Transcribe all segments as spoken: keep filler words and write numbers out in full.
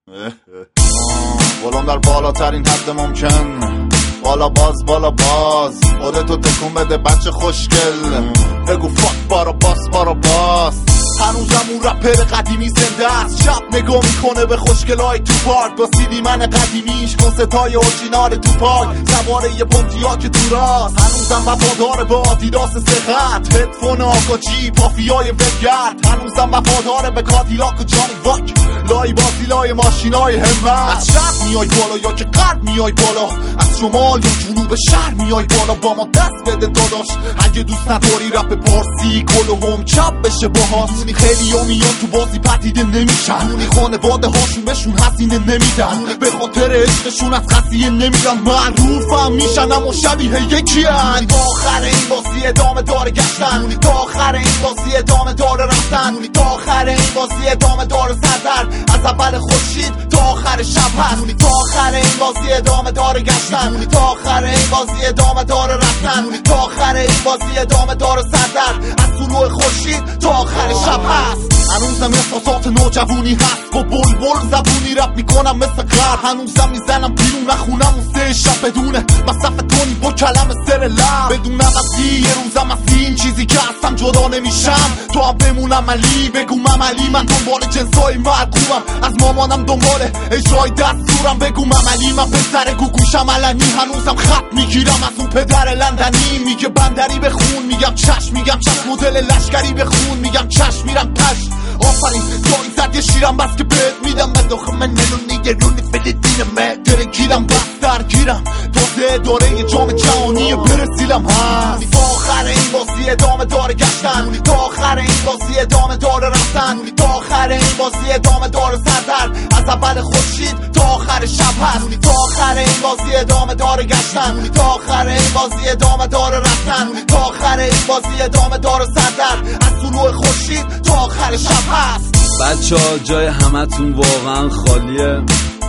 ولم در بالاترین حد ممکن، بالا باز بالا باز، خودتو تکون بده بچه خوشگل، بگو فاک بارا باس بارا باس. هنوزم اون رپر قدیمی زنده است، شب نگاه میکنه به خوشگلای تو پارک با سیدی من قدیمیش، کنستای اورجینال تو پاک، سواره یه پونتیا که تو راست. هنوزم وفادار به آدیداس سخت، هدفون آقاجی پافیای وبگرد. هنوزم وفادار به کادیلاک و جانی واک، لای بازی لای ماشینای همت. از شرق میای بالا یا که غرب میای بالا، از شمال یا جنوب شهر میای بالا، با ما دست بده داداش. اگه دوست نداری رپ پارسی کل هم چپ بشه باهات، خیلی ها میان تو بازی پدیده نمیشن، اونی خانواده هاشون بهشون حسینه نمیدن، به خاطر عشقشون از قضیه نمیدن، معروفم میشن اما شبیه یکی هن. تا آخر این بازی ادامه داره گشتن، تا آخر این بازی ادامه داره رفتن، تا آخر این بازی ادامه داره سردر، از اول خورشید تا آخر شب هست. تا آخر این بازی ادامه داره گشتن، تا آخر این بازی ادامه داره رفتن، تا آخر این بازی ادامه داره سردر، از طلوع خورشید تا آخر شب هست. هنوزم احساسات نوجوانی هست، با بلبل زبونی رپ میکنم مثل غرب. هنوزم میزنم بیرون نخونم اون سه شب بدونه مصرف تونی با کلم سر لب، بدونم از یه روزم از این چیزی که هستم جدا نمیشم. تو هم بمونم علی بگو مملی، من دنبال جنسای مرگومم، از مامانم دنبال اجرای دستورم. بگو مملی من پسر گوگوشم علنی، هنوزم خط میگیرم از اون پدر لندنی. میگه بندری بخون میگم چشم، میگم چشم مدل لشکری بخون میگم چشم، میرم پشت. آفرین جایی زد یه شیرم بس که بهت میدم، من داخل من نلونی یه رونی فلسطینم، من درگیرم بس درگیرم، تازه داره یه جام جهانی برسیلم هست. تا آخر این بازی ادامه داره گشتن، تا آخر این بازی ادامه داره رفتن، تا آخر این بازی ادامه داره سردر، از اول خورشید تا آخر شب هست. تا آخر این بازی ادامه داره گشتن، تا آخر این بازی ادامه داره رفتن، تا آخر این بازی ادامه داره سردر، از طلوع خورشید تا آخر شب هست. بچه ها جای همتون واقعا خالیه،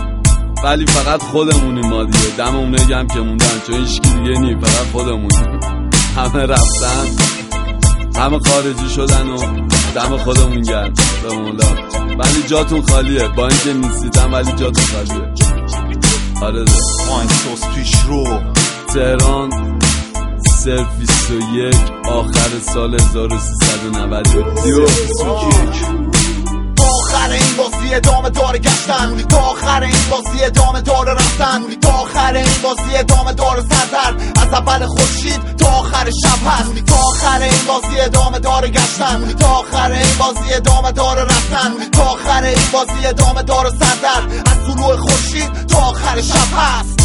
ولی فقط خودمونی ما دیگه، دم اونه هم که موندن، چون هیچ کی دیگه نی، فقط خودمونی. همه رفتن، همه خارجی شدن و دم خودمون گرد به مولا، ولی جاتون خالیه، با اینکه نیستیدم ولی جاتون خالیه. آره ده آین سوس پیش رو تهران صرف بیست و یک آخر سال هزار و سیصد و نود و یک. آخر این بازی ادامه داره گشتن، تا آخر این بازی ادامه داره رفتن، تا آخر این بازی ادامه داره سردر، از اول خورشید تا آخر شب هست. تا آخر این بازی ادامه داره گشتن، تا آخر این بازی ادامه داره رفتن، تا آخر این بازی ادامه داره سردر، از طلوع خورشید تا آخر شب هست.